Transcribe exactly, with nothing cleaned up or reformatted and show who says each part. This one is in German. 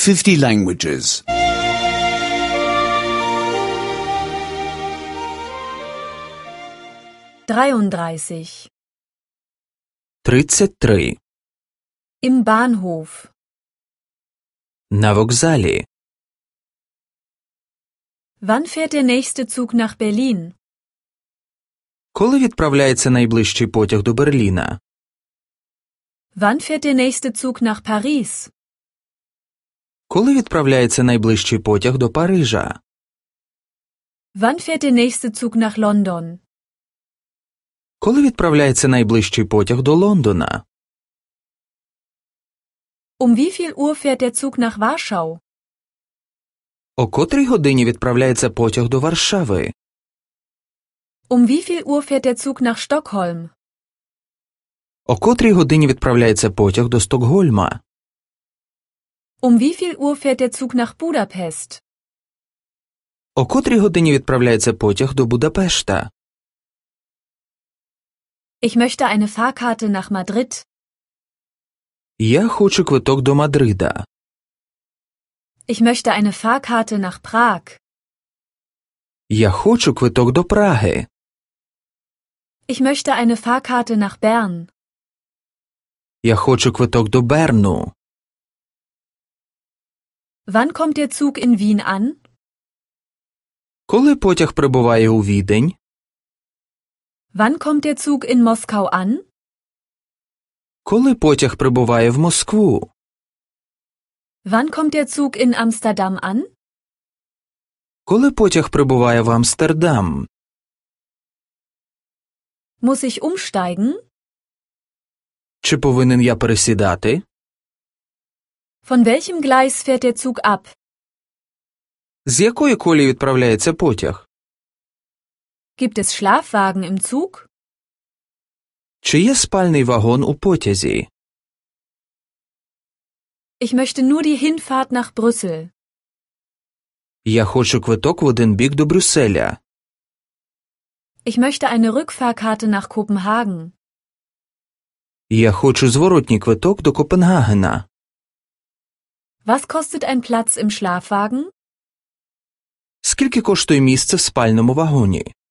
Speaker 1: fifty languages.
Speaker 2: dreiunddreißig.
Speaker 3: тридцять три.
Speaker 2: Im Bahnhof.
Speaker 3: На вокзалі.
Speaker 2: Wann fährt der nächste Zug nach Berlin?
Speaker 3: Коли відправляється найближчий потяг до Берліна?
Speaker 2: Wann fährt der nächste Zug nach Paris?
Speaker 3: Коли відправляється найближчий потяг до Парижа?
Speaker 2: Wann fährt der nächste Zug nach London?
Speaker 3: Коли відправляється найближчий потяг до Лондона?
Speaker 2: Um wie viel Uhr fährt der Zug nach Warschau?
Speaker 3: О котрій годині відправляється потяг до Варшави?
Speaker 2: Um wie viel Uhr fährt der Zug nach Stockholm?
Speaker 3: О котрій годині відправляється потяг до Стокгольма?
Speaker 2: Um wie viel Uhr fährt der Zug nach Budapest?
Speaker 3: О котрій годині відправляється потяг до Будапешта?
Speaker 2: Ich möchte eine Fahrkarte nach Madrid.
Speaker 3: Я хочу квиток до Мадрида.
Speaker 2: Ich möchte eine Fahrkarte nach Prag.
Speaker 3: Я хочу квиток до Праги.
Speaker 2: Ich möchte eine Fahrkarte nach Bern.
Speaker 3: Я хочу квиток до Берну.
Speaker 2: Wann kommt der Zug in Wien an?
Speaker 3: Коли потяг прибуває у Відень?
Speaker 2: Wann kommt der Zug in Moskau an?
Speaker 3: Коли потяг прибуває в Москву?
Speaker 2: Wann kommt der Zug in Amsterdam an?
Speaker 3: Коли потяг прибуває в Амстердам?
Speaker 2: Muss ich umsteigen?
Speaker 3: Чи повинен я пересідати?
Speaker 2: Von welchem Gleis fährt der Zug ab?
Speaker 3: З якої колії відправляється потяг?
Speaker 2: Gibt es Schlafwagen im Zug?
Speaker 3: Чи є спальний вагон у потязі?
Speaker 2: Ich möchte nur die Hinfahrt nach Brüssel.
Speaker 3: Я хочу квиток в один бік до Брюсселя.
Speaker 2: Ich möchte eine Rückfahrkarte nach Kopenhagen.
Speaker 3: Я хочу зворотній квиток до Копенгагена.
Speaker 2: Was kostet ein Platz im Schlafwagen?
Speaker 3: Скільки коштує місце в спальному вагоні?